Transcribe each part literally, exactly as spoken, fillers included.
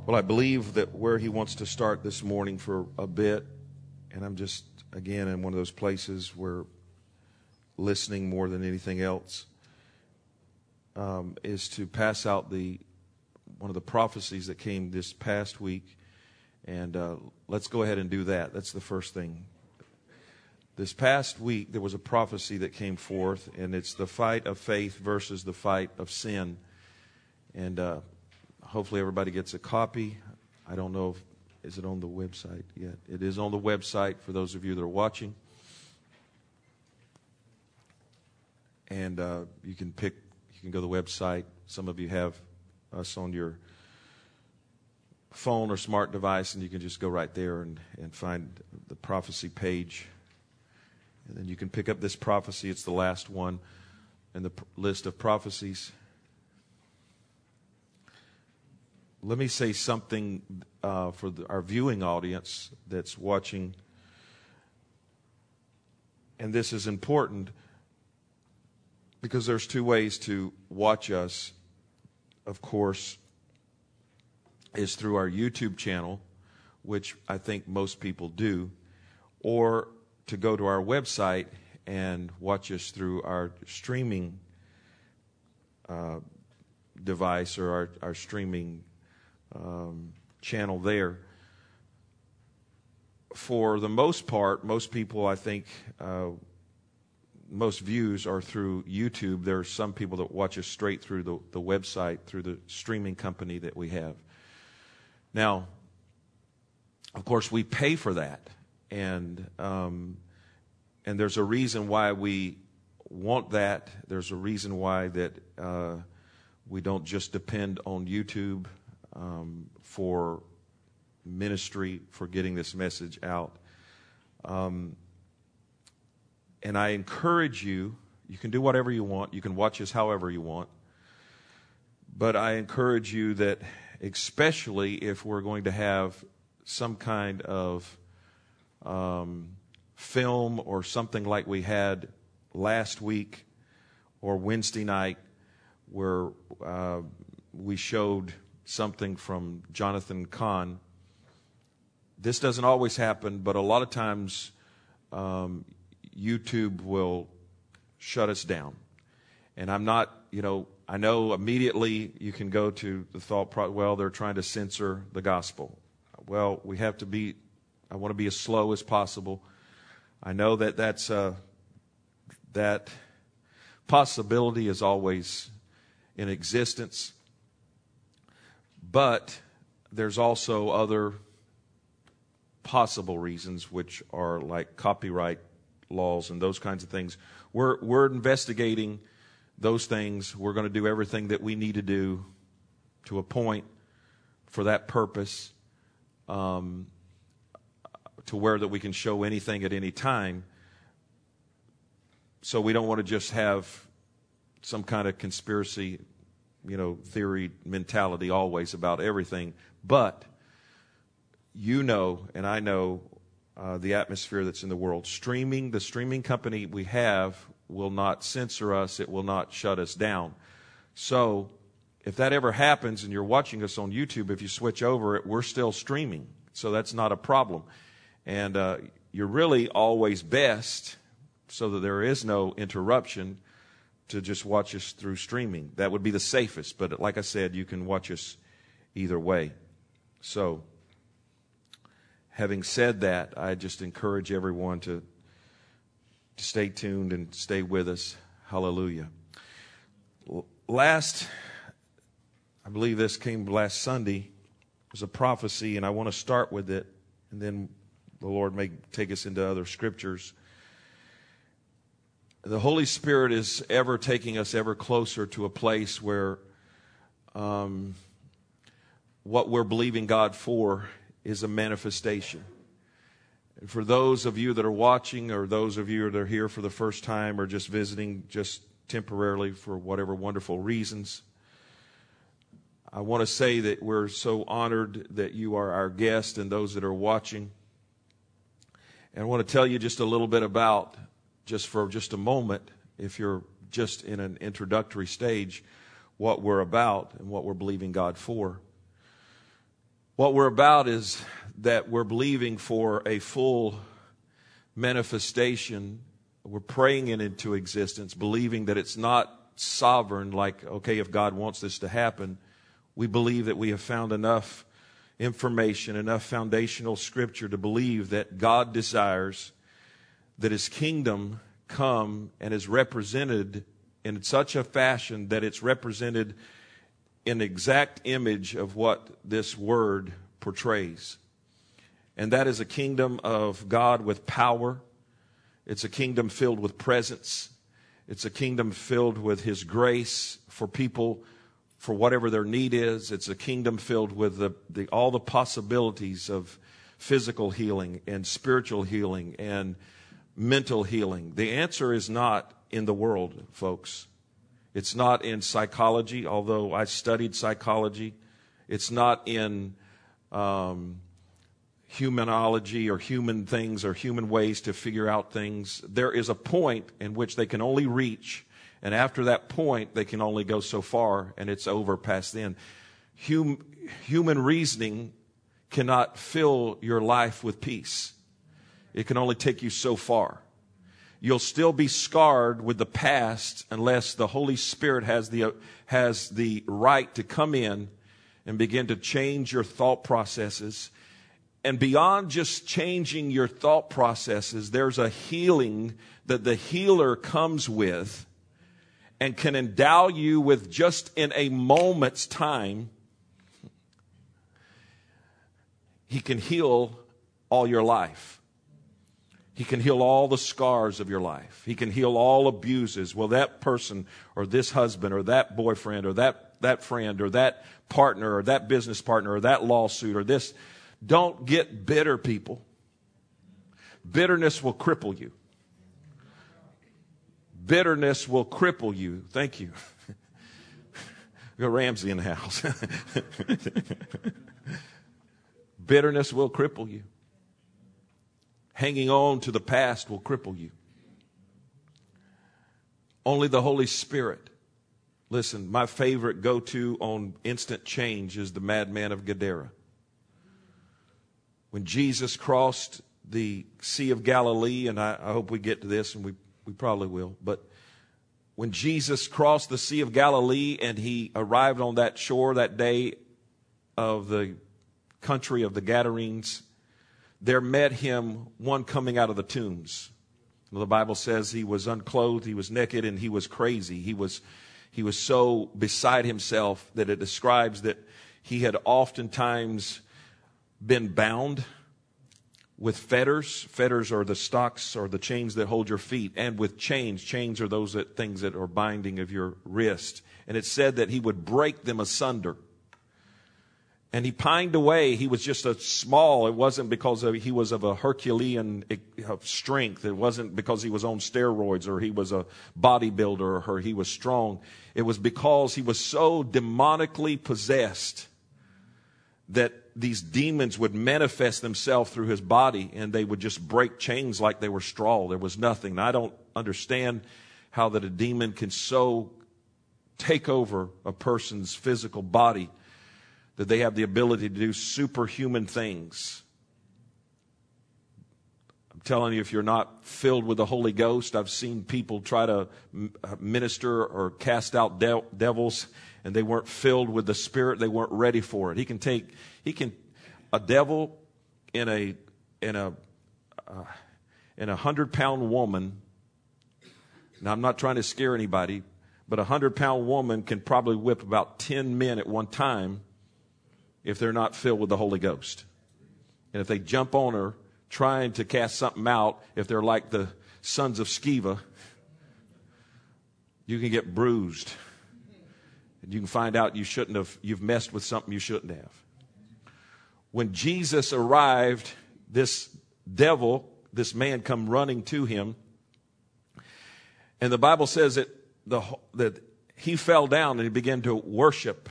Well, I believe that where he wants to start this morning for a bit, and I'm just, again, in one of those places where listening more than anything else, um, is to pass out the one of the prophecies that came this past week. And uh, let's go ahead and do that. That's the first thing. This past week, there was a prophecy that came forth, and it's the fight of faith versus the fight of sin. And uh, hopefully everybody gets a copy. I don't know if, is it on the website yet? It is on the website for those of you that are watching. And uh, you can pick, you can go to the website. Some of you have us on your phone or smart device, and you can just go right there and, and find the prophecy page. And then you can pick up this prophecy. It's the last one in the p- list of prophecies. Let me say something uh, for the, our viewing audience that's watching. And this is important because there's two ways to watch us. Of course, is through our YouTube channel, which I think most people do, or to go to our website and watch us through our streaming uh, device or our, our streaming um, channel there. For the most part, most people, I think, uh, most views are through YouTube. There are some people that watch us straight through the, the website, through the streaming company that we have. Now, of course, we pay for that. And um, and there's a reason why we want that. There's a reason why that uh, we don't just depend on YouTube um, for ministry, for getting this message out. Um, and I encourage you, you can do whatever you want. You can watch us however you want. But I encourage you that, especially if we're going to have some kind of um, film or something like we had last week or Wednesday night, where uh, we showed something from Jonathan Cahn. This doesn't always happen, but a lot of times um, YouTube will shut us down. And I'm not, you know, I know immediately you can go to the thought, pro- well, they're trying to censor the gospel. Well, we have to be, I want to be as slow as possible. I know that that's, uh, that possibility is always in existence. But there's also other possible reasons, which are like copyright laws and those kinds of things. We're, we're investigating those things. We're going to do everything that we need to do to a point for that purpose, um, to where that we can show anything at any time. So we don't want to just have some kind of conspiracy, you know, theory mentality always about everything. But you know, and I know uh, the atmosphere that's in the world. Streaming, the streaming company we have will not censor us. It will not shut us down. So if that ever happens and you're watching us on YouTube, if you switch over it, we're still streaming. So that's not a problem. And uh, you're really always best, so that there is no interruption, to just watch us through streaming. That would be the safest. But like I said, you can watch us either way. So having said that, I just encourage everyone to to stay tuned and stay with us. Hallelujah. Last, I believe this came last Sunday, was a prophecy, and I want to start with it, and then the Lord may take us into other scriptures. The Holy Spirit is ever taking us ever closer to a place where um, what we're believing God for is a manifestation. And for those of you that are watching, or those of you that are here for the first time, or just visiting just temporarily for whatever wonderful reasons, I want to say that we're so honored that you are our guest and those that are watching. And I want to tell you just a little bit about, just for just a moment, if you're just in an introductory stage, what we're about and what we're believing God for. What we're about is that we're believing for a full manifestation. We're praying it into existence, believing that it's not sovereign, like, okay, if God wants this to happen. We believe that we have found enough information, enough foundational scripture to believe that God desires that His kingdom come and is represented in such a fashion that it's represented in exact image of what this word portrays. And that is a kingdom of God with power. It's a kingdom filled with presence. It's a kingdom filled with His grace for people, for whatever their need is. It's a kingdom filled with the, the, all the possibilities of physical healing and spiritual healing and mental healing. The answer is not in the world, folks. It's not in psychology, although I studied psychology. It's not in um, humanology or human things or human ways to figure out things. There is a point in which they can only reach, and after that point, they can only go so far, and it's over past then. Hum, human reasoning cannot fill your life with peace. It can only take you so far. You'll still be scarred with the past unless the Holy Spirit has the, has the right to come in and begin to change your thought processes. And beyond just changing your thought processes, there's a healing that the healer comes with and can endow you with just in a moment's time. He can heal all your life. He can heal all the scars of your life. He can heal all abuses. Well, that person or this husband or that boyfriend or that, that friend or that partner or that business partner or that lawsuit or this. Don't get bitter, people. Bitterness will cripple you. Bitterness will cripple you. Thank you. We got Ramsey in the house. Bitterness will cripple you. Hanging on to the past will cripple you. Only the Holy Spirit. Listen, my favorite go-to on instant change is the madman of Gadara. When Jesus crossed the Sea of Galilee, and I, I hope we get to this, and we, we probably will, but when Jesus crossed the Sea of Galilee and He arrived on that shore that day of the country of the Gadarenes, there met Him one coming out of the tombs. The Bible says he was unclothed, he was naked, and he was crazy. He was, he was so beside himself that it describes that he had oftentimes been bound with fetters. Fetters are the stocks or the chains that hold your feet. And with chains, chains are those that, things that are binding of your wrist. And it said that he would break them asunder. And he pined away. He was just a small. It wasn't because of, he was of a Herculean strength. It wasn't because he was on steroids or he was a bodybuilder or he was strong. It was because he was so demonically possessed that these demons would manifest themselves through his body and they would just break chains like they were straw. There was nothing. Now, I don't understand how that a demon can so take over a person's physical body that they have the ability to do superhuman things. I'm telling you, if you're not filled with the Holy Ghost, I've seen people try to minister or cast out de- devils, and they weren't filled with the Spirit. They weren't ready for it. He can take, he can, a devil in a in a uh, in a hundred pound woman. Now, I'm not trying to scare anybody, but a hundred pound woman can probably whip about ten men at one time if they're not filled with the Holy Ghost. And if they jump on her trying to cast something out, if they're like the sons of Sceva, you can get bruised. And you can find out you shouldn't have, you've messed with something you shouldn't have. When Jesus arrived, this devil, this man come running to him. And the Bible says that, the, that he fell down and he began to worship.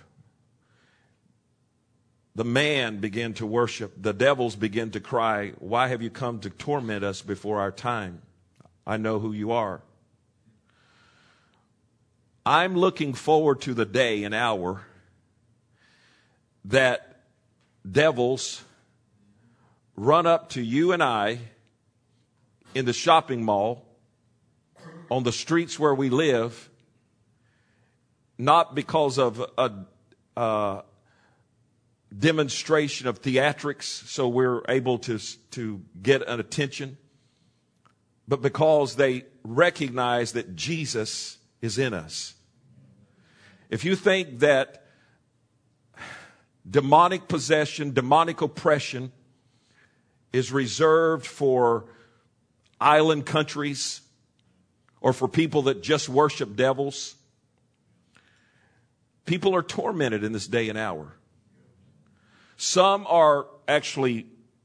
The man began to worship. The devils began to cry, "Why have you come to torment us before our time? I know who you are." I'm looking forward to the day and hour that devils run up to you and I in the shopping mall, on the streets where we live, not because of a, a demonstration of theatrics so we're able to, to get an attention, but because they recognize that Jesus is in us. If you think that demonic possession, demonic oppression is reserved for island countries or for people that just worship devils, people are tormented in this day and hour. Some are actually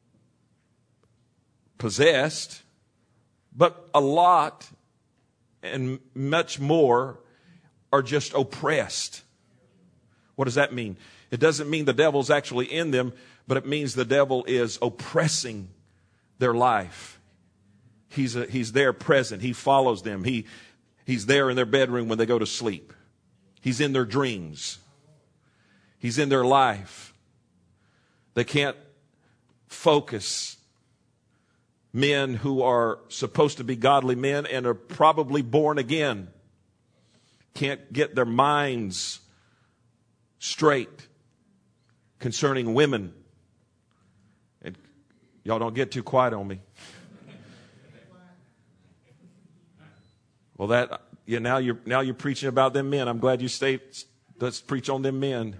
possessed, but a lot and much more are just oppressed. What does that mean? It doesn't mean the devil's actually in them, but it means the devil is oppressing their life. He's a, he's there present. He follows them. He, he's there in their bedroom when they go to sleep. He's in their dreams. He's in their life. They can't focus. Men who are supposed to be godly men and are probably born again can't get their minds straight concerning women. And y'all don't get too quiet on me. Well, that yeah. Now you're now you're preaching about them men. I'm glad you stayed. Let's preach on them men.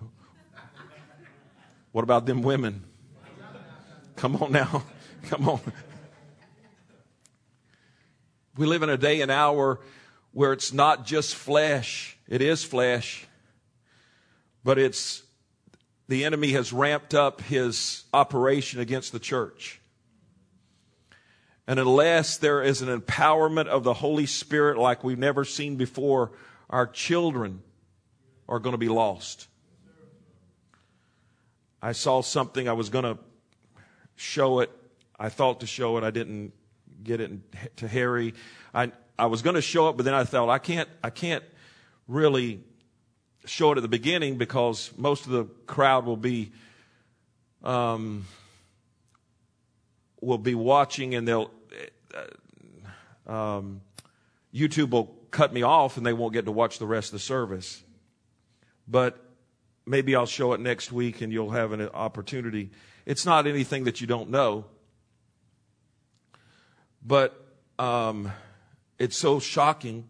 What about them women? Come on now, come on. We live in a day and hour where it's not just flesh. It is flesh, but it's the enemy has ramped up his operation against the church. And unless there is an empowerment of the Holy Spirit like we've never seen before, our children are going to be lost. I saw something. I was going to show it. I thought to show it. I didn't get it to Harry. I I was going to show it, but then I thought I can't I can't really show it at the beginning because most of the crowd will be um, will be watching, and they'll uh, um, YouTube will cut me off, and they won't get to watch the rest of the service. But maybe I'll show it next week, and you'll have an opportunity. It's not anything that you don't know, but um, it's so shocking.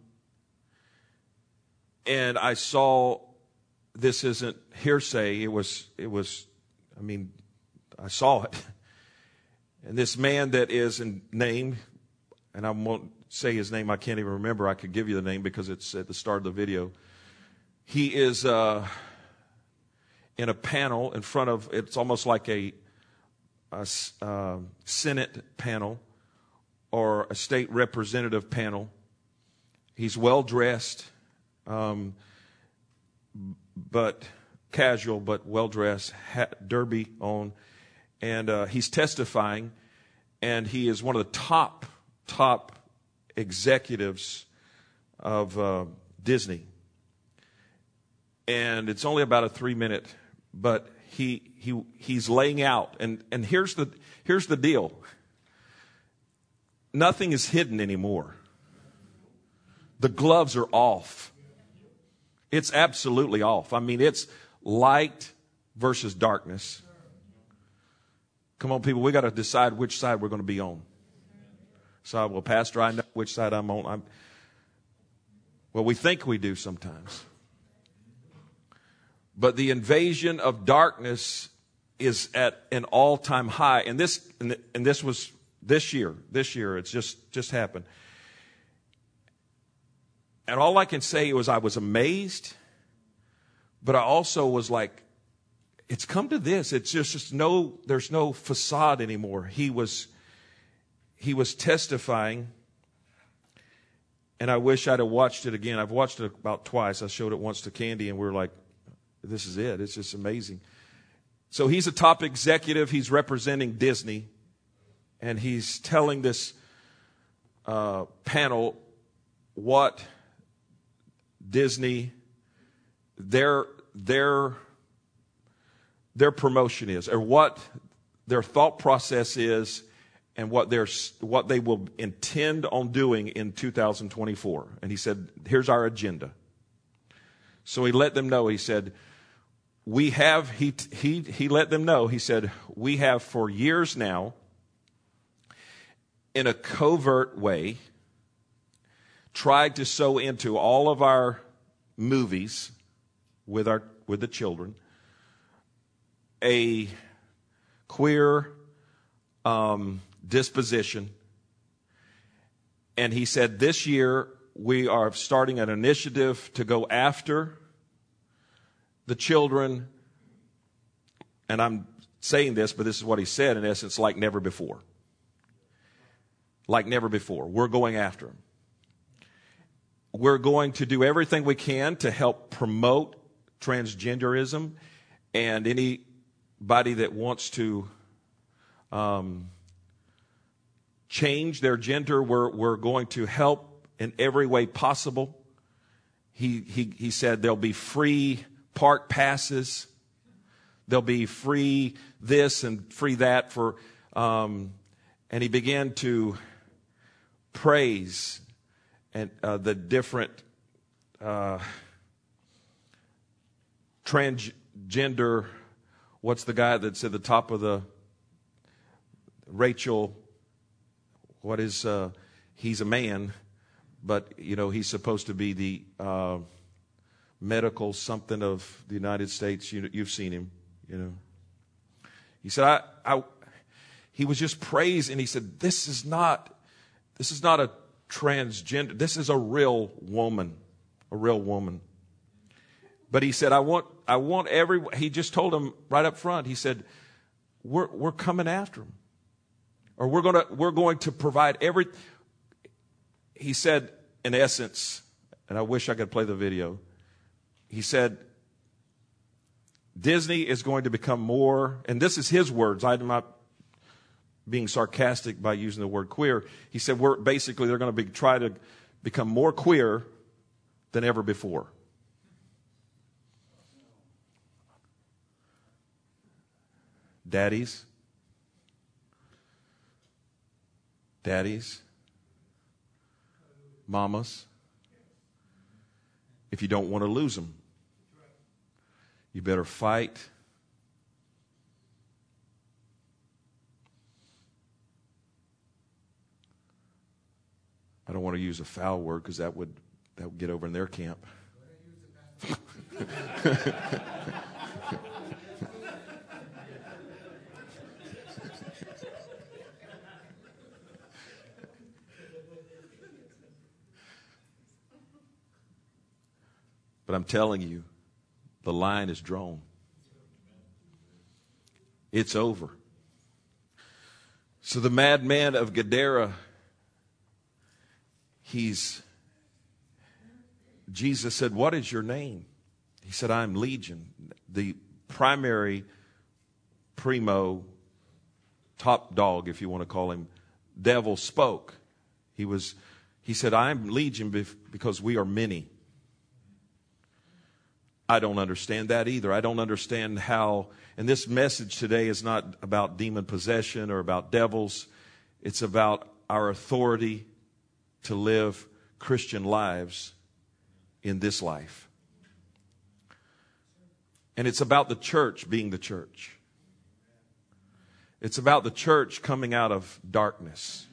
And I saw, this isn't hearsay. It was, it was, I mean, I saw it. And this man that is in name, and I won't say his name. I can't even remember. I could give you the name because it's at the start of the video. He is uh, in a panel in front of, it's almost like a, a uh, Senate panel or a state representative panel. He's well dressed. Um, but casual, but well dressed, hat, derby on, and uh, he's testifying, and he is one of the top top executives of uh, Disney, and it's only about a three minute, but he he he's laying out, and and here's the here's the deal. Nothing is hidden anymore. The gloves are off. It's absolutely off. I mean, it's light versus darkness. Come on, people, we got to decide which side we're going to be on. So, well, Pastor, I know which side I'm on. I'm, well, we think we do sometimes. But the invasion of darkness is at an all-time high. And this, and this was this year. This year, it's just, just happened. And all I can say was I was amazed, but I also was like, it's come to this. It's just, just no, there's no facade anymore. He was, he was testifying, and I wish I'd have watched it again. I've watched it about twice. I showed it once to Candy, and we were like, this is it. It's just amazing. So he's a top executive. He's representing Disney, and he's telling this uh, panel what Disney, their their their promotion is, or what their thought process is, and what they're, what they will intend on doing in two thousand twenty-four. And he said, here's our agenda. So he let them know, he said, we have, he, he, he let them know, he said, we have for years now, in a covert way, tried to sow into all of our movies with our, with the children, a queer, um, disposition. And he said, this year we are starting an initiative to go after the children. And I'm saying this, but this is what he said, in essence, like never before. Like never before. We're going after them. We're going to do everything we can to help promote transgenderism, and anybody that wants to um, change their gender, we're, we're going to help in every way possible. He, he, he said there'll be free park passes. There'll be free this and free that for, um, and he began to praise and uh, the different uh, transgender, what's the guy that's at the top of the, Rachel, what is, uh, he's a man, but, you know, he's supposed to be the uh, medical something of the United States. You, you've seen him, you know. He said, I, I, he was just praising. He said, this is not, this is not a transgender. This is a real woman, a real woman. But he said, I want, I want every, he just told him right up front, he said, we're, we're coming after him. Or we're going to, we're going to provide every, he said, in essence, and I wish I could play the video. He said, Disney is going to become more, and this is his words. I'm not being sarcastic by using the word queer. He said, we're basically, they're going to be, try to become more queer than ever before. Daddies, daddies, mamas, if you don't want to lose them, you better fight. I don't want to use a foul word because that would that would get over in their camp. But I'm telling you, the line is drawn. It's over. So the madman of Gadara, he's, Jesus said, what is your name? He said, I'm Legion. The primary, primo, top dog, if you want to call him, devil spoke. He was, he said, I'm Legion because we are many. I don't understand that either. I don't understand how, and this message today is not about demon possession or about devils. It's about our authority to live Christian lives in this life. And it's about the church being the church. It's about the church coming out of darkness.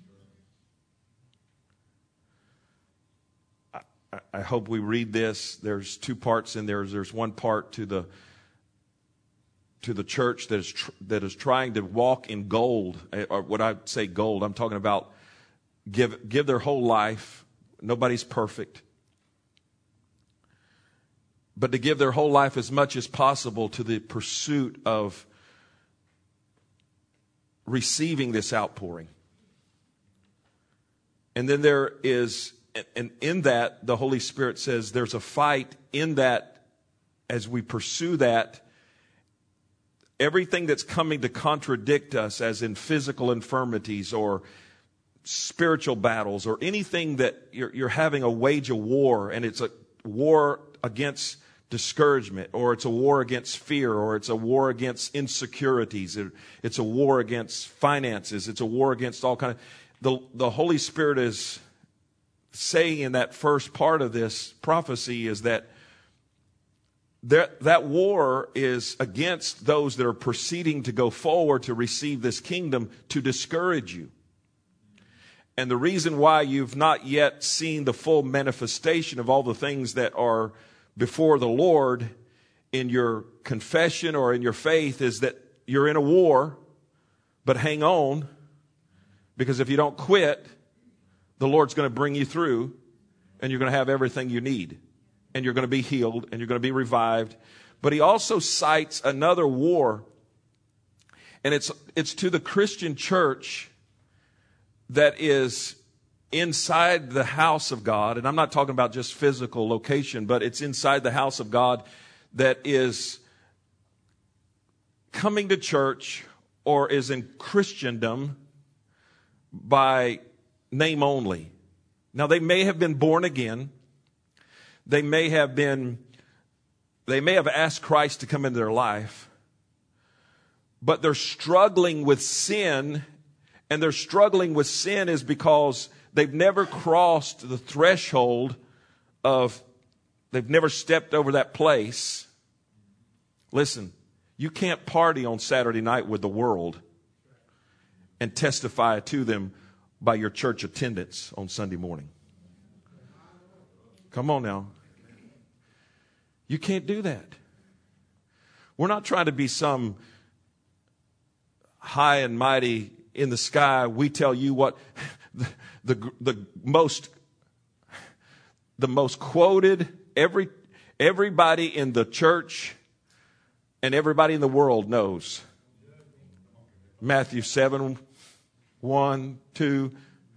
I hope we read this. There's two parts in there. There's one part to the to the church that is tr- that is trying to walk in gold, or what I say gold. I'm talking about give give their whole life. Nobody's perfect, but to give their whole life as much as possible to the pursuit of receiving this outpouring. And then there is. And in that, the Holy Spirit says there's a fight in that as we pursue that. Everything that's coming to contradict us, as in physical infirmities or spiritual battles or anything that you're, you're having a wage of war, and it's a war against discouragement, or it's a war against fear, or it's a war against insecurities, it's a war against finances, it's a war against all kind of. The, the Holy Spirit is saying in that first part of this prophecy is that That, that war is against those that are proceeding to go forward to receive this kingdom, to discourage you. And the reason why you've not yet seen the full manifestation of all the things that are before the Lord in your confession or in your faith is that you're in a war, but hang on, because if you don't quit, the Lord's going to bring you through and you're going to have everything you need. And you're going to be healed, and you're going to be revived. But he also cites another war, and it's it's to the Christian church that is inside the house of God. And I'm not talking about just physical location, but it's inside the house of God that is coming to church or is in Christendom by name only. Now, they may have been born again. They may have been, they may have asked Christ to come into their life, but they're struggling with sin, and they're struggling with sin is because they've never crossed the threshold of, they've never stepped over that place. Listen, you can't party on Saturday night with the world and testify to them by your church attendance on Sunday morning. Come on now. You can't do that. We're not trying to be some high and mighty in the sky. We tell you what the, the, the most the most quoted, every everybody in the church and everybody in the world knows. Matthew seven, one, two.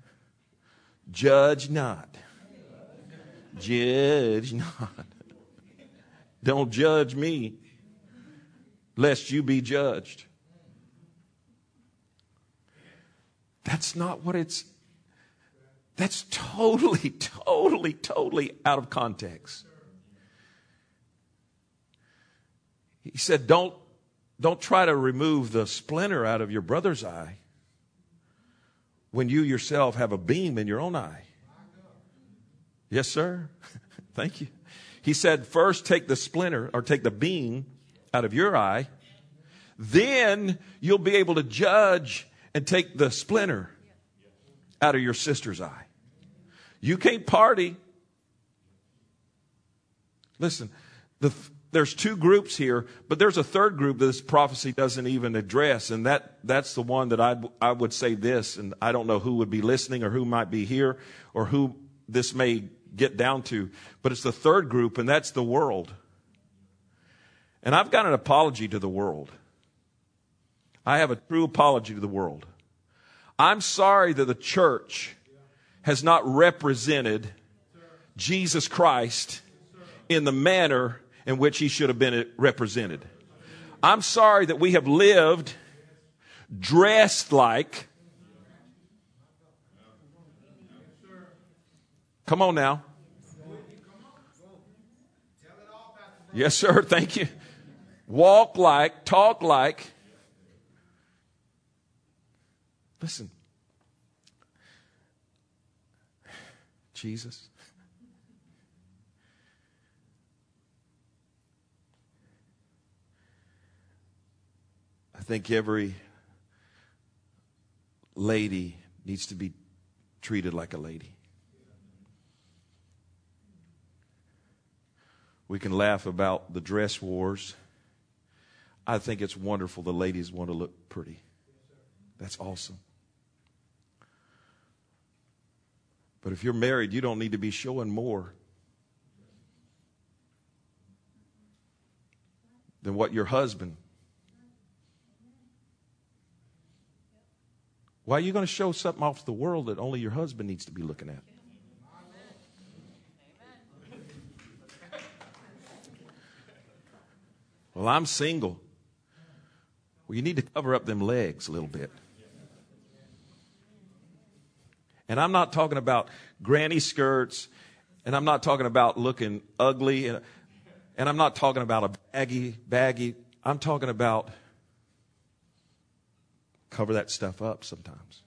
Judge not. Judge not. Don't judge me, lest you be judged. That's not what it's, that's totally, totally, totally out of context. He said, don't, don't try to remove the splinter out of your brother's eye when you yourself have a beam in your own eye. Yes, sir. Thank you. He said, first take the splinter or take the beam out of your eye. Then you'll be able to judge and take the splinter out of your sister's eye. You can't party. Listen, the, there's two groups here, but there's a third group that this prophecy doesn't even address. And that, that's the one that I, I would say this, and I don't know who would be listening or who might be here or who this may get down to, but it's the third group, and that's the world. And I've got an apology to the world. I have a true apology to the world. I'm sorry that the church has not represented Jesus Christ in the manner in which he should have been represented. I'm sorry that we have lived dressed like. Come on now. Yes, sir. Thank you. Walk like, talk like. Listen. Jesus. I think every lady needs to be treated like a lady. We can laugh about the dress wars. I think it's wonderful the ladies want to look pretty. That's awesome. But if you're married, you don't need to be showing more than what your husband. Why are you going to show something off to the world that only your husband needs to be looking at? Well, I'm single. Well, you need to cover up them legs a little bit. And I'm not talking about granny skirts, and I'm not talking about looking ugly. And I'm not talking about a baggy, baggy. I'm talking about cover that stuff up sometimes.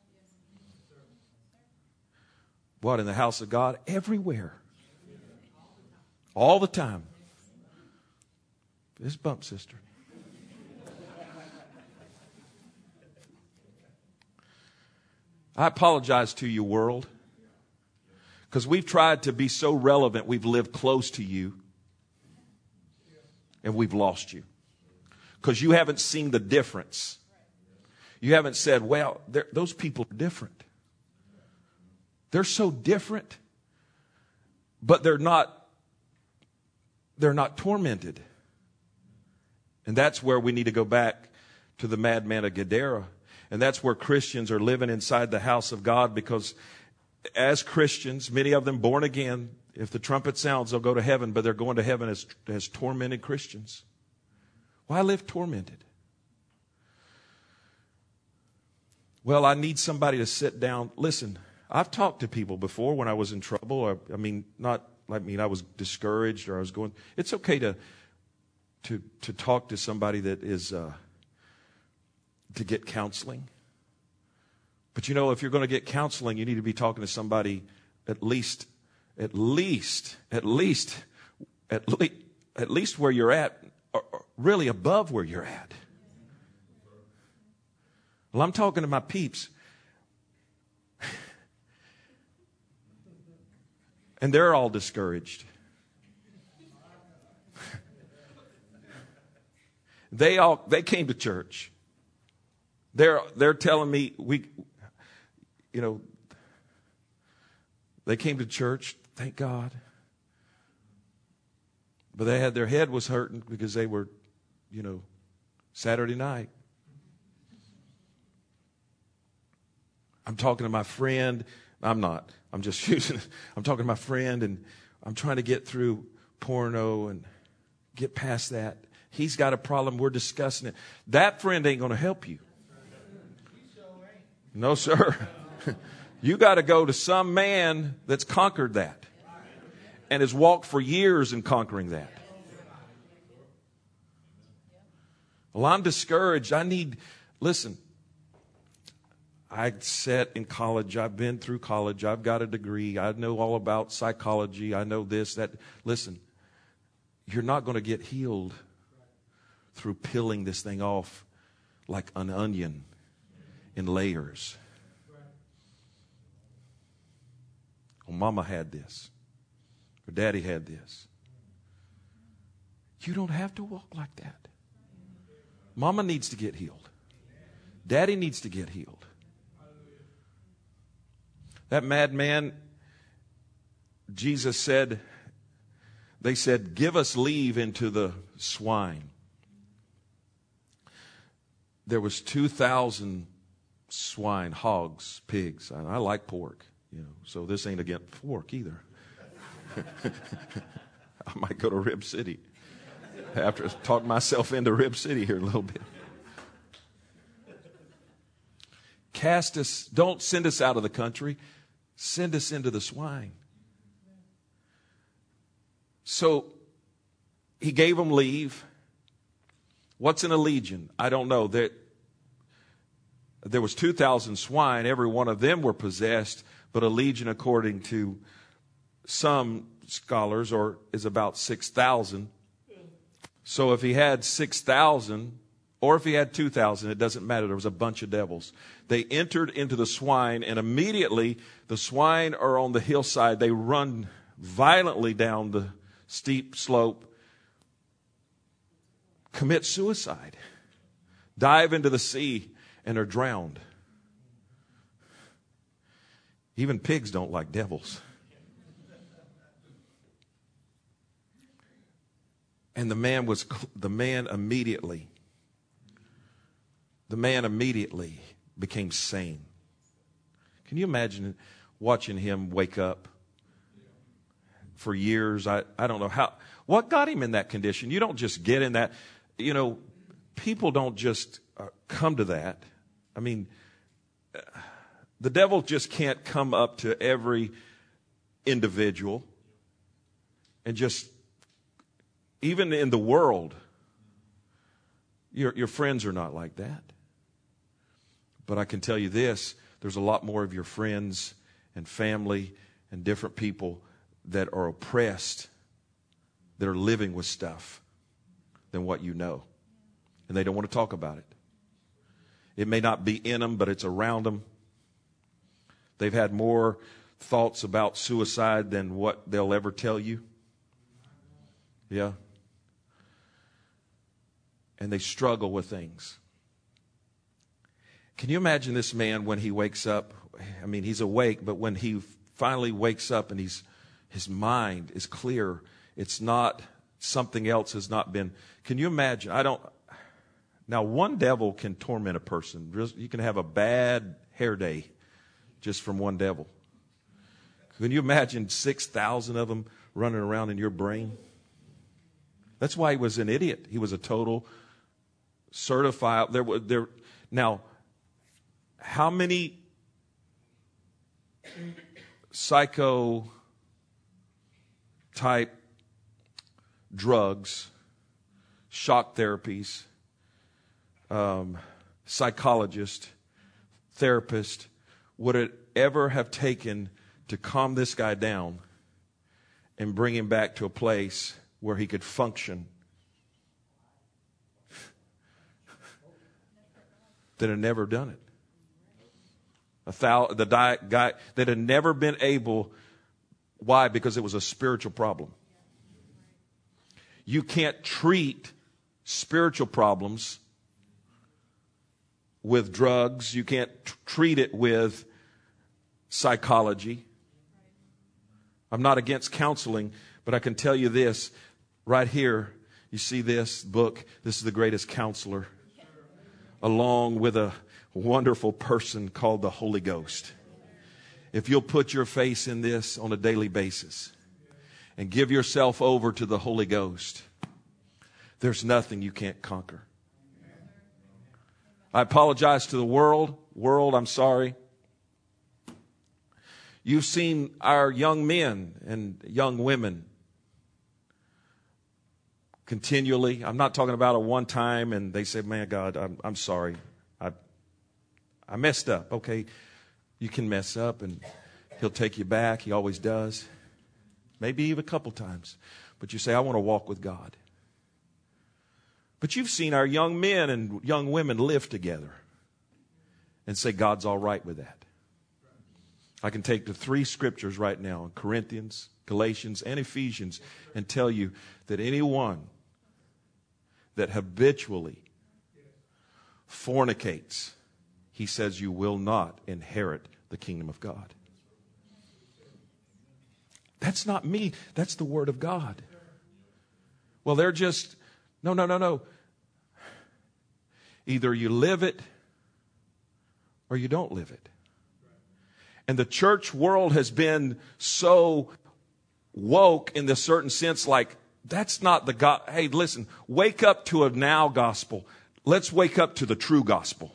What, in the house of God? Everywhere. All the time. This bump, sister. I apologize to you, world, because we've tried to be so relevant. We've lived close to you, and we've lost you because you haven't seen the difference. You haven't said, well, those people are different. They're so different, but they're not, they're not tormented. And that's where we need to go back to the madman of Gadara. And that's where Christians are living inside the house of God, because as Christians, many of them born again, if the trumpet sounds, they'll go to heaven, but they're going to heaven as, as tormented Christians. Why live tormented? Well, I need somebody to sit down. Listen, I've talked to people before when I was in trouble. I, I mean, not, I mean, I was discouraged or I was going, it's okay to, to, to talk to somebody that is, uh, to get counseling. But you know, if you're going to get counseling, you need to be talking to somebody at least, at least, at least, at least, at least where you're at, or, or really above where you're at. Well, I'm talking to my peeps. And they're all discouraged. They all, they came to church. They're, they're telling me, we, you know, they came to church, thank God. But they had, their head was hurting because they were, you know, Saturday night. I'm talking to my friend. I'm not. I'm just using it. I'm talking to my friend, and I'm trying to get through porno and get past that. He's got a problem. We're discussing it. That friend ain't going to help you. No, sir. You got to go to some man that's conquered that and has walked for years in conquering that. Well, I'm discouraged. I need, listen, I sat in college. I've been through college. I've got a degree. I know all about psychology. I know this, that. Listen, you're not going to get healed through peeling this thing off like an onion in layers. Well, mama had this. Or daddy had this. You don't have to walk like that. Mama needs to get healed. Daddy needs to get healed. That madman, Jesus said, they said, give us leave into the swine. There was two thousand swine, hogs, pigs. I, I like pork, you know, so this ain't against pork either. I might go to Rib City. I have to talk myself into Rib City here a little bit. Cast us, don't send us out of the country. Send us into the swine. So he gave them leave. What's in a legion? I don't know. There, there was two thousand swine. Every one of them were possessed. But a legion, according to some scholars, or is about six thousand. So if he had six thousand, or if he had two thousand, it doesn't matter. There was a bunch of devils. They entered into the swine, and immediately the swine are on the hillside. They run violently down the steep slope, commit suicide, dive into the sea, and are drowned. Even pigs don't like devils. And the man was, the man immediately, the man immediately became sane. Can you imagine watching him wake up for years? I, I don't know how, what got him in that condition? You don't just get in that, you know, people don't just uh, come to that. I mean, uh, the devil just can't come up to every individual and just even in the world, your, your friends are not like that. But I can tell you this, there's a lot more of your friends and family and different people that are oppressed, that are living with stuff than what you know. And they don't want to talk about it. It may not be in them, but it's around them. They've had more thoughts about suicide than what they'll ever tell you. Yeah. And they struggle with things. Can you imagine this man when he wakes up? I mean, he's awake, but when he finally wakes up and he's his mind is clear, it's not something else has not been. Can you imagine? I don't. Now, one devil can torment a person. You can have a bad hair day just from one devil. Can you imagine six thousand of them running around in your brain? That's why he was an idiot. He was a total certified. There, there. Now, how many psycho type drugs, shock therapies, um, psychologist, therapist would it ever have taken to calm this guy down and bring him back to a place where he could function? That had never done it. A thou, the di- guy that had never been able. Why? Because it was a spiritual problem. You can't treat spiritual problems with drugs. You can't t- treat it with psychology. I'm not against counseling, but I can tell you this right here. You see this book. This is the greatest counselor, along with a wonderful person called the Holy Ghost. If you'll put your face in this on a daily basis and give yourself over to the Holy Ghost, there's nothing you can't conquer. I apologize to the world. World, I'm sorry. You've seen our young men and young women continually. I'm not talking about a one time and they say, man, God, I'm, I'm sorry. I, I messed up. Okay, you can mess up and he'll take you back. He always does. Maybe even a couple times. But you say, I want to walk with God. But you've seen our young men and young women live together and say, God's all right with that. I can take the three scriptures right now, Corinthians, Galatians, and Ephesians, and tell you that anyone that habitually fornicates, he says, you will not inherit the kingdom of God. That's not me. That's the word of God. Well, they're just, no, no, no, no. Either you live it or you don't live it. And the church world has been so woke in the certain sense, like, that's not the God. Hey, listen, wake up to a now gospel. Let's wake up to the true gospel.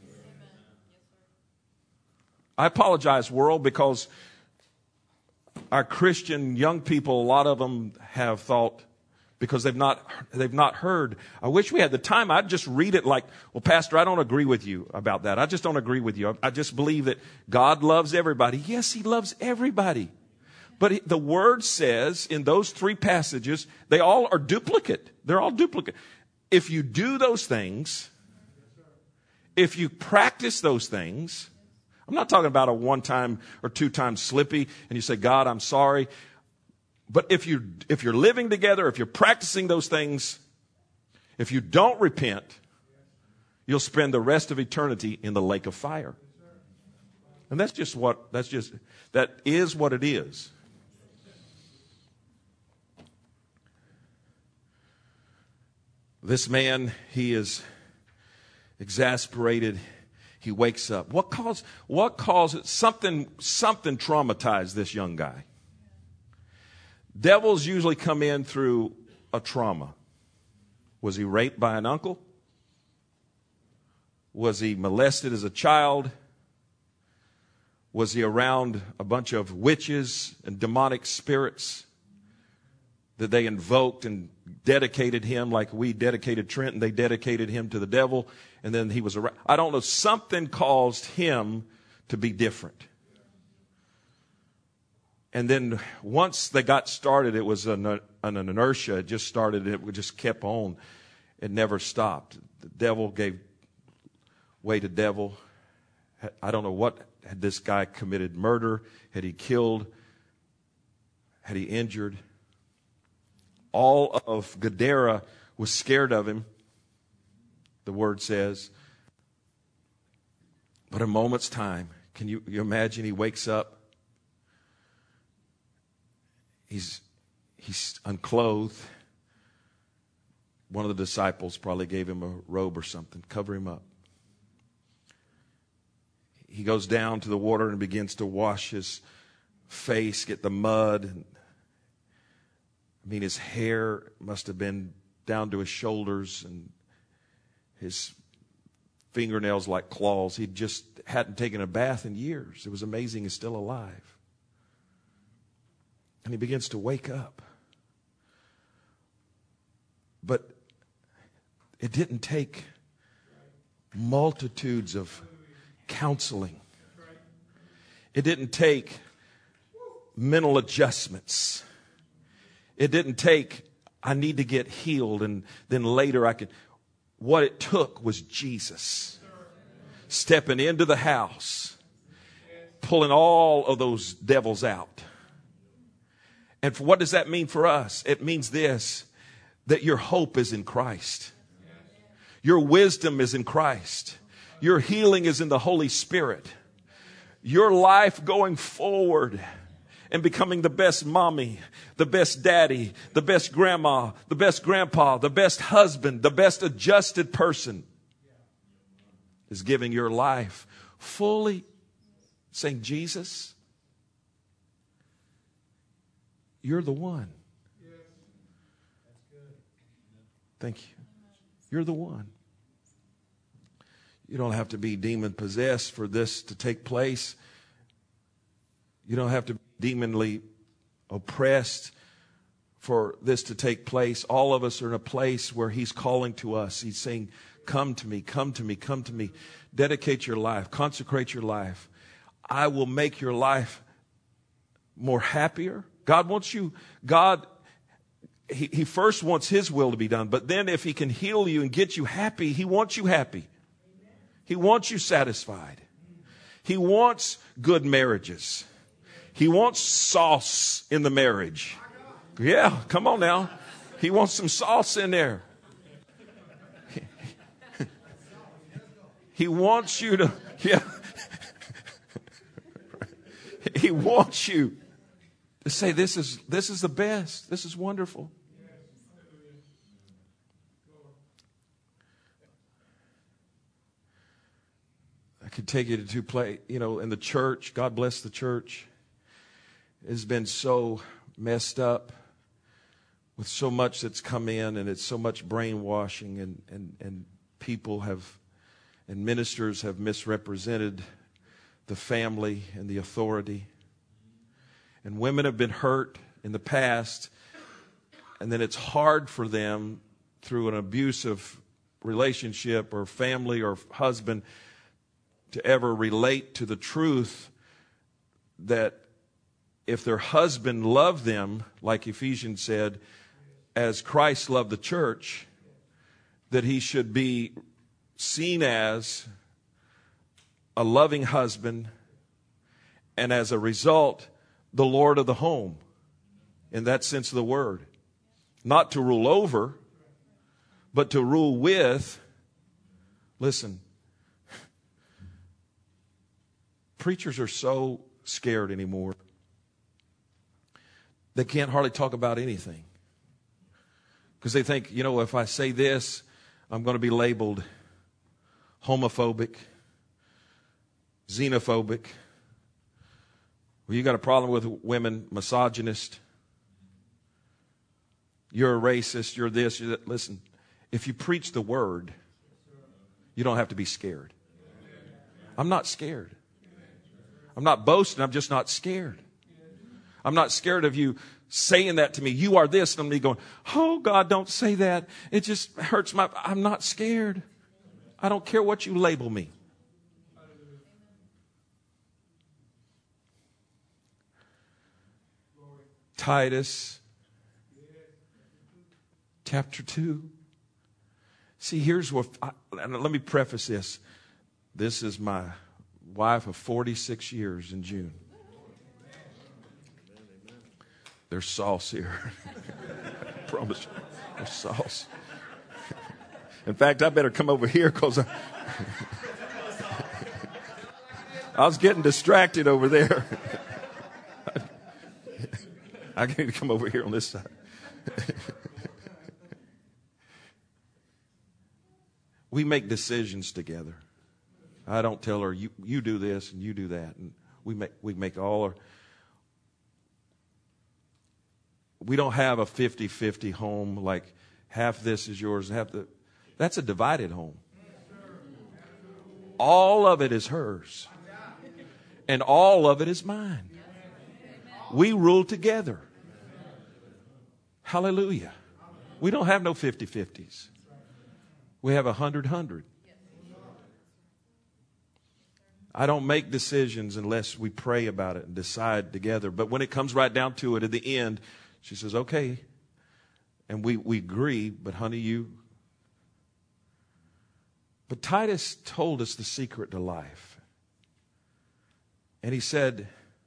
I apologize, world, because our Christian young people, a lot of them have thought, because they've not they've not heard. I wish we had the time. I'd just read it like, well, Pastor, I don't agree with you about that. I just don't agree with you. I just believe that God loves everybody. Yes, he loves everybody. But the word says in those three passages, they all are duplicate. They're all duplicate. If you do those things, if you practice those things, I'm not talking about a one time or two time slippy and you say, God, I'm sorry. But if you if you're living together, if you're practicing those things, if you don't repent, you'll spend the rest of eternity in the lake of fire. And that's just what that's just that is what it is. This man, he is exasperated. He wakes up. What caused what caused something something traumatized this young guy? Devils usually come in through a trauma. Was he raped by an uncle? Was he molested as a child? Was he around a bunch of witches and demonic spirits? that they invoked and dedicated him like we dedicated Trenton. They dedicated him to the devil, and then he was around. I don't know, something caused him to be different. And then once they got started, it was an, an inertia. It just started, it just kept on. It never stopped. The devil gave way to devil. I don't know what, had this guy committed murder? Had he killed? Had he injured? All of Gadara was scared of him, the word says. But a moment's time, can you, you imagine he wakes up? He's, he's unclothed. One of the disciples probably gave him a robe or something, cover him up. He goes down to the water and begins to wash his face, get the mud. And, I mean, his hair must have been down to his shoulders and his fingernails like claws. He just hadn't taken a bath in years. It was amazing he's still alive. And he begins to wake up. But it didn't take multitudes of counseling. It didn't take mental adjustments. It didn't take, I need to get healed and then later I can. What it took was Jesus stepping into the house, pulling all of those devils out. And for what does that mean for us? It means this, that your hope is in Christ. Your wisdom is in Christ. Your healing is in the Holy Spirit. Your life going forward and becoming the best mommy, the best daddy, the best grandma, the best grandpa, the best husband, the best adjusted person is giving your life fully, saying, Jesus, you're the one. Thank you. You're the one. You don't have to be demon possessed for this to take place. You don't have to be demonly oppressed for this to take place. All of us are in a place where He's calling to us. He's saying, come to me, come to me, come to me. Dedicate your life, consecrate your life. I will make your life more happier. God wants you, God, he, he first wants His will to be done, but then if He can heal you and get you happy, He wants you happy. He wants you satisfied. He wants good marriages. He wants sauce in the marriage. Yeah, come on now. He wants some sauce in there. He wants you to, yeah. He wants you to say, this is, this is the best. This is wonderful. I could take you to two play, you know, in the church. God bless the church. It has been so messed up with so much that's come in, and it's so much brainwashing, and, and, and people have, and ministers have misrepresented the family and the authority. And women have been hurt in the past, and then it's hard for them through an abusive relationship or family or husband to ever relate to the truth that if their husband loved them, like Ephesians said, as Christ loved the church, that he should be seen as a loving husband, and as a result, the Lord of the home, in that sense of the word. Not to rule over, but to rule with. Listen, preachers are so scared anymore. They can't hardly talk about anything. Because they think, you know, if I say this, I'm going to be labeled homophobic, xenophobic. Well, you got a problem with women, misogynist. You're a racist, you're this, you're that. Listen, if you preach the word, you don't have to be scared. I'm not scared. I'm not boasting, I'm just not scared. I'm not scared of you saying that to me. You are this. And me going, oh, God, don't say that. It just hurts my... I'm not scared. I don't care what you label me. Titus chapter two. See, here's what... I, and let me preface this. This is my wife of forty-six years in June. There's sauce here. I promise you. There's sauce. In fact, I better come over here because I, I was getting distracted over there. I need to come over here on this side. We make decisions together. I don't tell her, you, you do this and you do that. And we make, we make all our... We don't have a fifty-fifty home, like half this is yours and half the... That's a divided home. All of it is hers. And all of it is mine. We rule together. Hallelujah. We don't have no fifty-fifties. We have a hundred-hundred. I don't make decisions unless we pray about it and decide together. But when it comes right down to it, at the end, she says, okay. And we, we agree, but honey, you... But Titus told us the secret to life. And he said,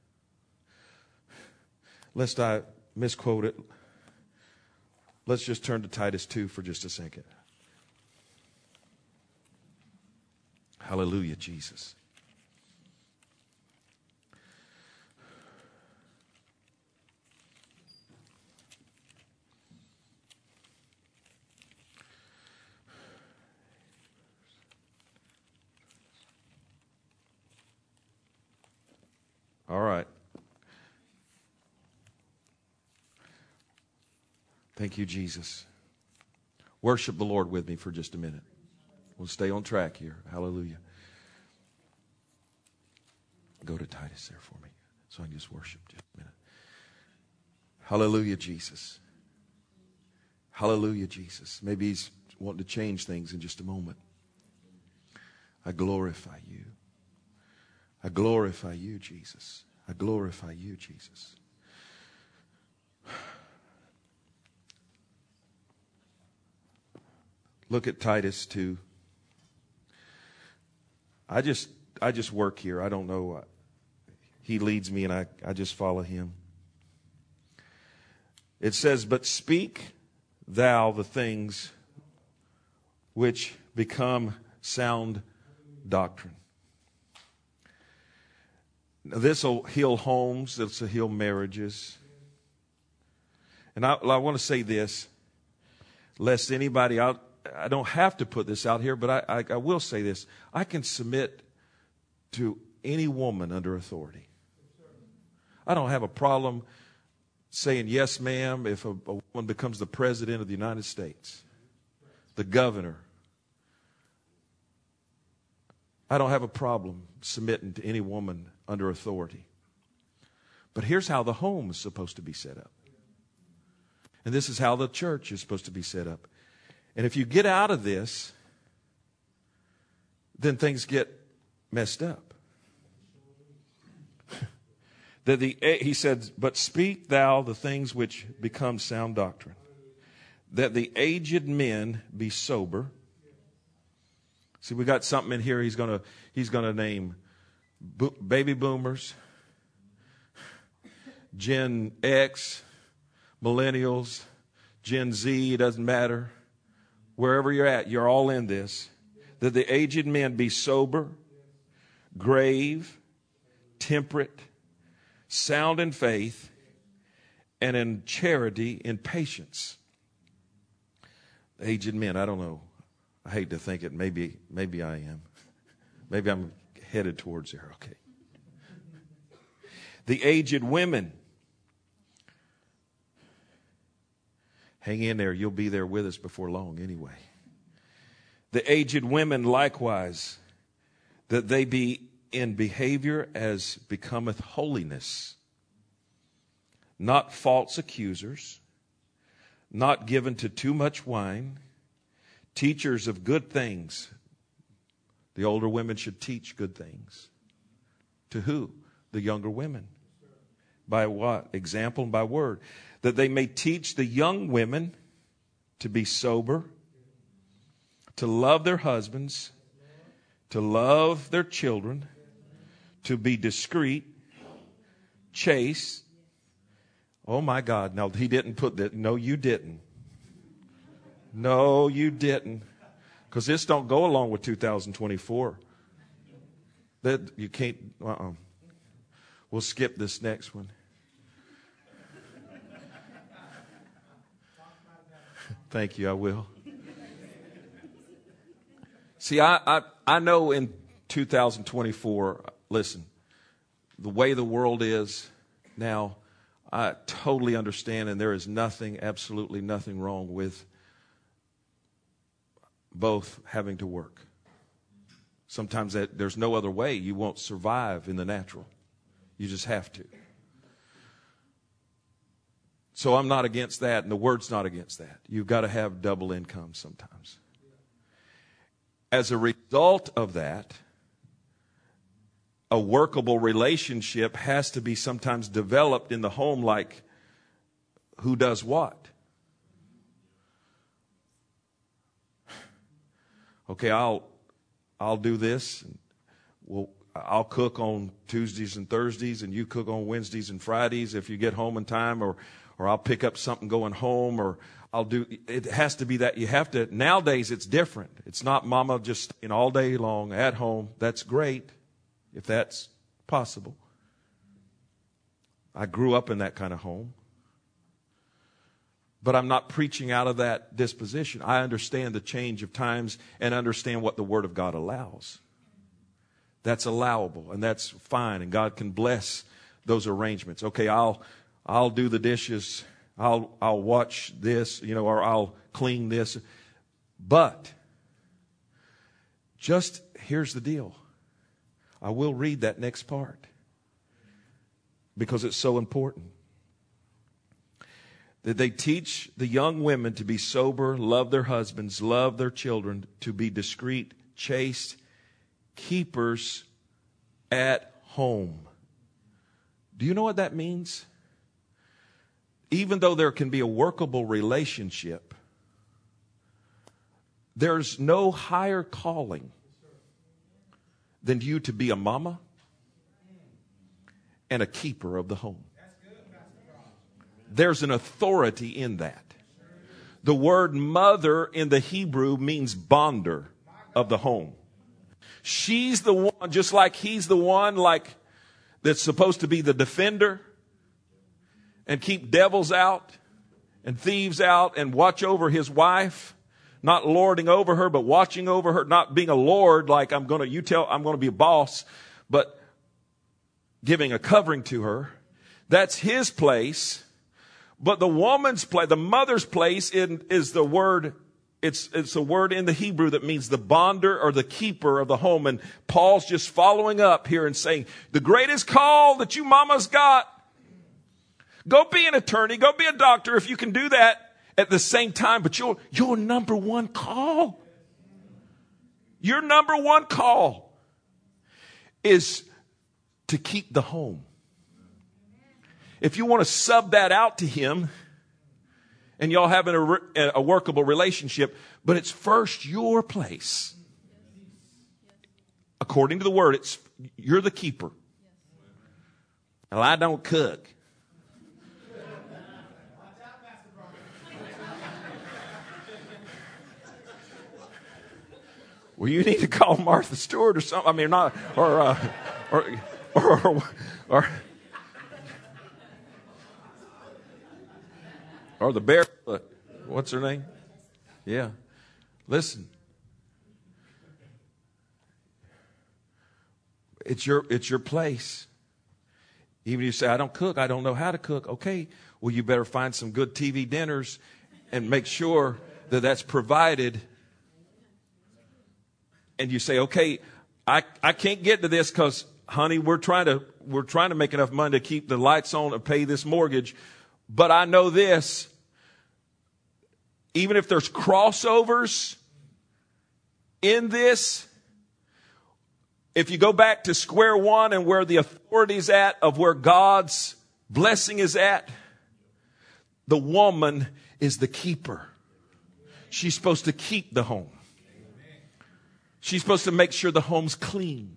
lest I misquote it, let's just turn to Titus two for just a second. Hallelujah, Jesus. All right. Thank you, Jesus. Worship the Lord with me for just a minute. We'll stay on track here. Hallelujah. Go to Titus there for me so I can just worship just a minute. Hallelujah, Jesus. Hallelujah, Jesus. Maybe he's wanting to change things in just a moment. I glorify you. I glorify you, Jesus. I glorify you, Jesus. Look at Titus two. I just I just work here. I don't know. He leads me and I, I just follow him. It says, but speak thou the things which become sound doctrine. Now, this will heal homes. This will heal marriages. And I, I want to say this, lest anybody out, I don't have to put this out here, but I, I, I will say this. I can submit to any woman under authority. I don't have a problem saying yes, ma'am, if a, a woman becomes the president of the United States, the governor. I don't have a problem submitting to any woman under authority. But here's how the home is supposed to be set up. And this is how the church is supposed to be set up. And if you get out of this, then things get messed up. that the he said, but speak thou the things which become sound doctrine, that the aged men be sober. See, we got something in here. He's gonna he's gonna name bo- baby boomers, Gen X, millennials, Gen Z. It doesn't matter. Wherever you're at, you're all in this. That the aged men be sober, grave, temperate, sound in faith, and in charity, in patience. The aged men, I don't know. I hate to think it. Maybe, maybe I am. Maybe I'm headed towards there. Okay. The aged women. Hang in there. You'll be there with us before long anyway. The aged women likewise, that they be in behavior as becometh holiness. not false accusers, not given to too much wine, teachers of good things. The older women should teach good things. To who? The younger women. By what? Example and by word. That they may teach the young women to be sober, to love their husbands, to love their children, to be discreet, chaste. Oh my God. No, he didn't put that. No, you didn't. No, you didn't. Because this don't go along with two thousand twenty-four. That you can't. Uh-uh. We'll skip this next one. Thank you. I will. See, I, I I know in two thousand twenty-four. Listen, the way the world is now, I totally understand, and there is nothing, absolutely nothing wrong with both having to work. Sometimes that, there's no other way. You won't survive in the natural. You just have to. So I'm not against that, and the Word's not against that. You've got to have double income sometimes. As a result of that, a workable relationship has to be sometimes developed in the home, like who does what. Okay, I'll I'll do this. And we'll, I'll cook on Tuesdays and Thursdays, and you cook on Wednesdays and Fridays if you get home in time, or or I'll pick up something going home, or I'll do. It has to be that you have to. Nowadays, it's different. It's not mama just staying all day long at home. That's great, if that's possible. I grew up in that kind of home. But I'm not preaching out of that disposition. I understand the change of times and understand what the Word of God allows. That's allowable, and that's fine, and God can bless those arrangements. Okay, I'll I'll do the dishes. I'll I'll watch this, you know, or I'll clean this. But just here's the deal. I will read that next part because it's so important. That they teach the young women to be sober, love their husbands, love their children, to be discreet, chaste, keepers at home. Do you know what that means? Even though there can be a workable relationship, there's no higher calling than you to be a mama and a keeper of the home. There's an authority in that. The word mother in the Hebrew means bonder of the home. She's the one, just like he's the one, like that's supposed to be the defender and keep devils out and thieves out and watch over his wife, not lording over her, but watching over her, not being a lord like I'm going to, you tell, I'm going to be a boss, but giving a covering to her. That's his place. But the woman's place, the mother's place in, is the word, it's, it's a word in the Hebrew that means the bonder or the keeper of the home. And Paul's just following up here and saying, the greatest call that you mamas got, go be an attorney, go be a doctor if you can do that at the same time. But your, your number one call, your number one call is to keep the home. If you want to sub that out to him and y'all having a, a workable relationship, but it's first your place. According to the word, it's you're the keeper. Well, I don't cook. Well, you need to call Martha Stewart or something. I mean, not or uh, or or or. or Or the barefoot. What's her name? Yeah. Listen. It's your, it's your place. Even if you say, I don't cook, I don't know how to cook. Okay. Well, you better find some good T V dinners and make sure that that's provided. And you say, okay, I, I can't get to this because honey, we're trying to, we're trying to make enough money to keep the lights on and pay this mortgage. But I know this, even if there's crossovers in this, if you go back to square one and where the authority is at, of where God's blessing is at, the woman is the keeper. She's supposed to keep the home. She's supposed to make sure the home's clean.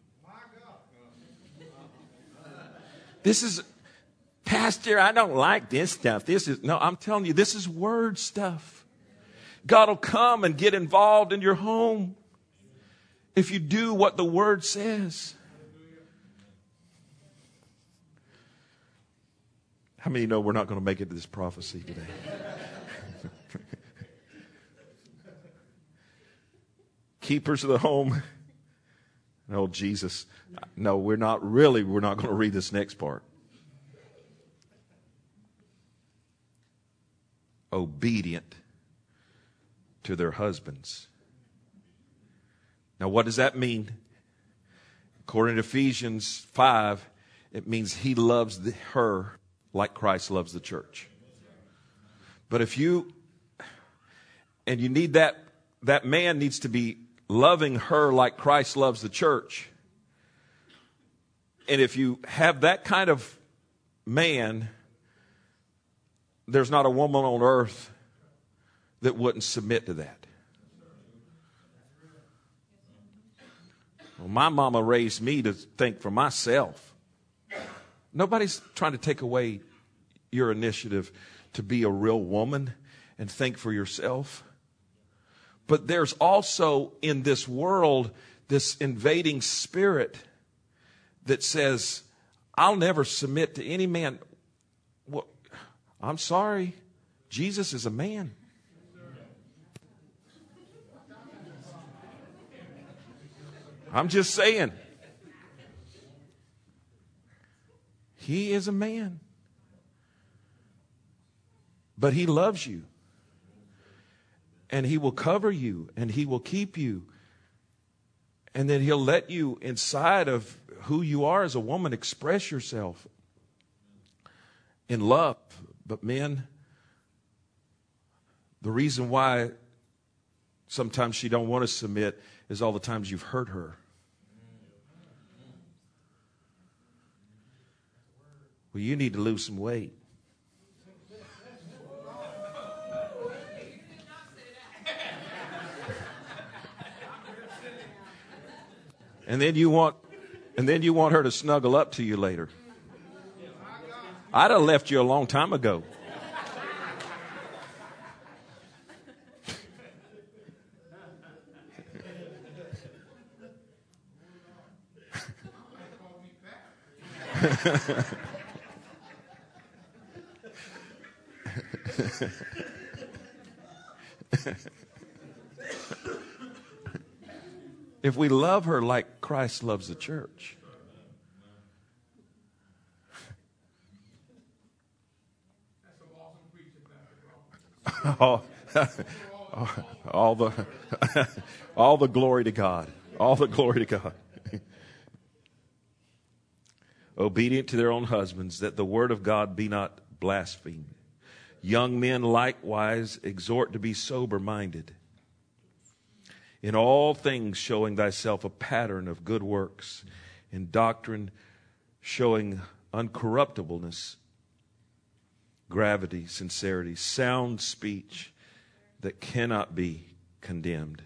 This is, Pastor, I don't like this stuff. This is, no, I'm telling you, this is word stuff. God will come and get involved in your home if you do what the word says. How many know we're not going to make it to this prophecy today? Keepers of the home. Oh, Jesus. No, we're not really, we're not going to read this next part. Obedient to their husbands. Now, what does that mean? According to Ephesians five, it means he loves the, her like Christ loves the church. But if you, and you need that, that man needs to be loving her like Christ loves the church. And if you have that kind of man, there's not a woman on earth that wouldn't submit to that. Well, my mama raised me to think for myself. Nobody's trying to take away your initiative to be a real woman and think for yourself. But there's also in this world this invading spirit that says, I'll never submit to any man. Well, I'm sorry. Jesus is a man. I'm just saying. He is a man. But he loves you. And he will cover you. And he will keep you. And then he'll let you, inside of who you are as a woman, express yourself in love. But men, the reason why sometimes she don't want to submit is all the times you've hurt her. Well, you need to lose some weight. And then you want, and then you want her to snuggle up to you later. I'd have left you a long time ago. If we love her like Christ loves the church, all, all the all the glory to God. All the glory to God. Obedient to their own husbands, that the word of God be not blasphemed. Young men likewise exhort to be sober-minded. In all things showing thyself a pattern of good works. In doctrine showing uncorruptibleness, gravity, sincerity, sound speech that cannot be condemned.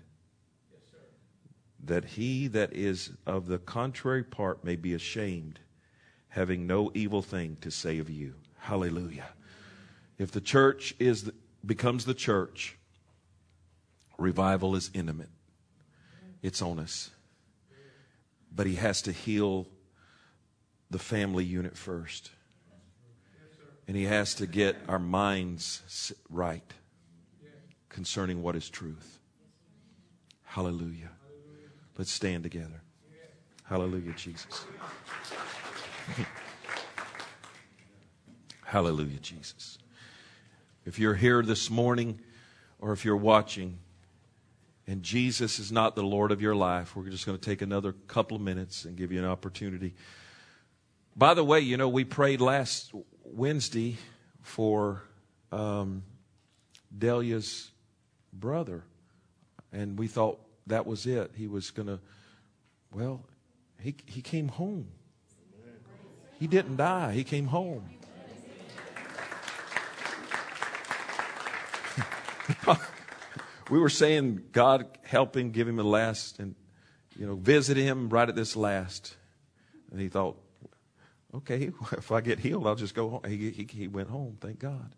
That he that is of the contrary part may be ashamed, having no evil thing to say of you. Hallelujah. If the church is becomes the church, revival is intimate. It's on us. But he has to heal the family unit first. And he has to get our minds right concerning what is truth. Hallelujah. Let's stand together. Hallelujah, Jesus. Hallelujah, Jesus. If you're here this morning or if you're watching and Jesus is not the Lord of your life, we're just going to take another couple of minutes and give you an opportunity. By the way, you know, we prayed last Wednesday for um, Delia's brother, and we thought that was it. He was going to, well, he he came home. He didn't die. He came home. We were saying, God help him, give him a last, and, you know, visit him right at this last. And he thought, okay, if I get healed, I'll just go home. He, he, he went home. Thank God.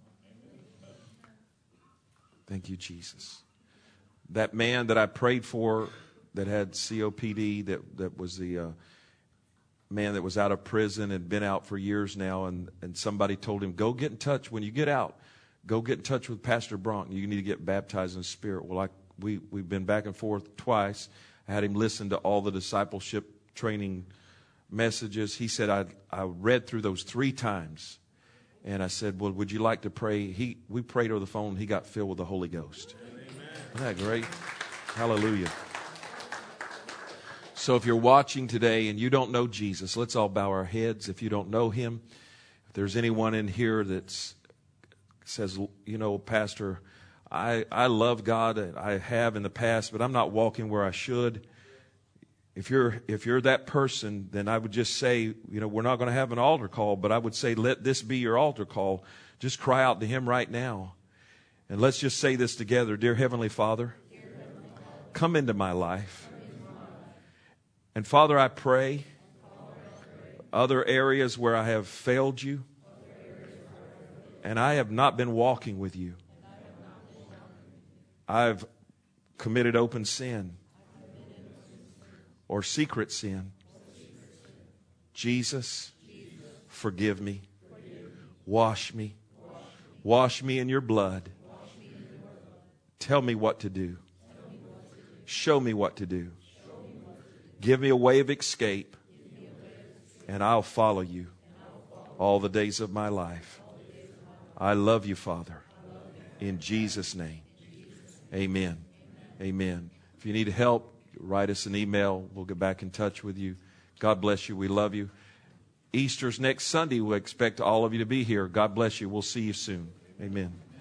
Thank you, Jesus. That man that I prayed for that had C O P D, that, that was the uh, man that was out of prison and been out for years now, and, and somebody told him, go get in touch when you get out. Go get in touch with Pastor Bronk. You need to get baptized in the Spirit. Well, I, we, we've been back and forth twice. I had him listen to all the discipleship training messages. He said, I, I read through those three times. And I said, well, would you like to pray? He, we prayed over the phone. He got filled with the Holy Ghost. Amen. Isn't that great? Hallelujah. So if you're watching today and you don't know Jesus, let's all bow our heads. If you don't know him, if there's anyone in here that's says, you know, Pastor, I, I love God, and I have in the past, but I'm not walking where I should. If you're if you're that person, then I would just say, you know, we're not going to have an altar call, but I would say, let this be your altar call. Just cry out to him right now. And let's just say this together. Dear Heavenly Father, Dear Heavenly Father, come into my life. And Father, I pray other areas where I have failed you, and I have not been walking with you. I've committed open sin or secret sin. Jesus, forgive me. Wash me. Wash me in your blood. Tell me what to do. Show me what to do. Give me a way of escape, and I'll follow you all the days of my life. I love you, Father. In Jesus' name. Amen. Amen. If you need help, write us an email. We'll get back in touch with you. God bless you. We love you. Easter's next Sunday. We expect all of you to be here. God bless you. We'll see you soon. Amen.